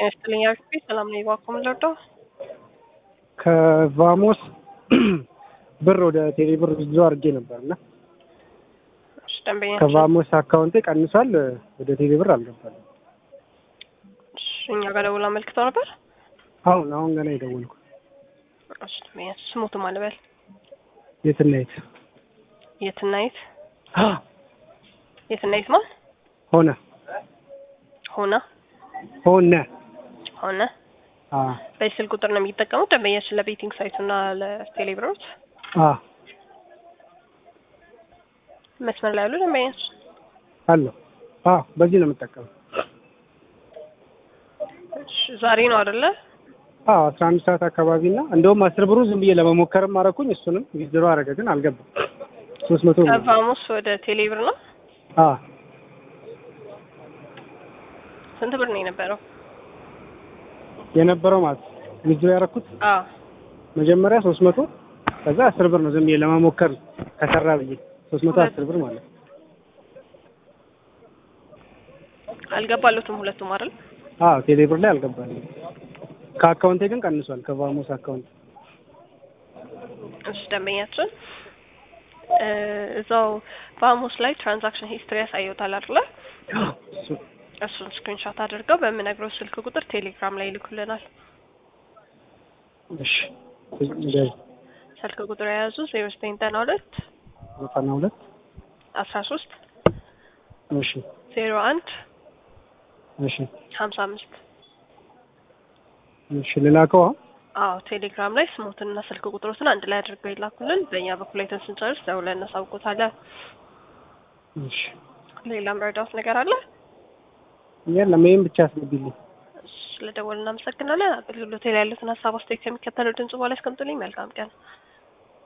ጤና ይስጥልኝ። ሰላም ነኝ። እባክዎ ምን ልርዳው? ከቫሞስ ብር ወደ ቴሌ ብር ብዙ አድርጌ ነበርና እሺ፣ ደንበኛ ከቫሞስ አካውንቴ ቀንሷል። ወደ ቴሌ ብር አልገባልኝ። እሺ፣ እኛ ጋር ደውላ አመልክተው ነበር። አሁን ገና የደወልኩ። እሺ፣ ደንበኛ ስሞቱ ማን ልበል? የትናየት የትናየት የትናየት ማን ሆነ በዚህ ስልክ ቁጥር ነው የሚጠቀሙት ደንበኛችን ለቤቲንግ ሳይቱና ለቴሌብሮት? መስመር ላይ ያሉ ደንበኛችን አሎ? በዚህ ነው የምጠቀመው። እሺ፣ ዛሬ ነው አይደለ? 11 ሰዓት አካባቢና እንደውም 10 ብሩ ዝም ብዬ ለመሞከርም አደረኩኝ። እሱንም ዊዝድሮ አደረገ ግን አልገባም። 300 ነው። ከቫሞስ ወደ ቴሌብር ነው? ስንት ብር ነው የነበረው ማለት ዊዝድሮ ያደረኩት? መጀመሪያ 300 ከዛ 10 ብር ነው ዝም ብዬ ለመሞከር ከሰራ ብዬ 310 ብር ማለት ነው። አልገባለትም ሁለቱም አይደል? ቴሌብር ላይ አልገባልኝ። ከአካውንቴ ግን ቀንሷል፣ ከቫሞስ አካውንት። እሺ፣ ደንበኛችን እዛው ቫሞስ ላይ ትራንዛክሽን ሂስትሪ ያሳየውታል አይደል? እሱን ስክሪንሾት አድርገው በምነግረው ስልክ ቁጥር ቴሌግራም ላይ ይልኩልናል። እሺ፣ ስልክ ቁጥር የያዙ 0992 13 እሺ 01 እሺ 55 እሺ ልላከው? ቴሌግራም ላይ ስሞትና ስልክ ቁጥሮትን አንድ ላይ አድርገው ይላኩልን። በእኛ በኩል አይተን ስንጨርስ ደውለን እናሳውቆታለን። እሺ፣ ሌላም ረዳት ነገር አለ? የለም፣ ይሄን ብቻ አስገቢልኝ። ስለደወልን እናመሰግናለን። አገልግሎት ላይ ያሉትን ሀሳብ አስተያየት ከሚከተለው ድምጽ በኋላ ያስቀምጡልኝ። መልካም ቀን።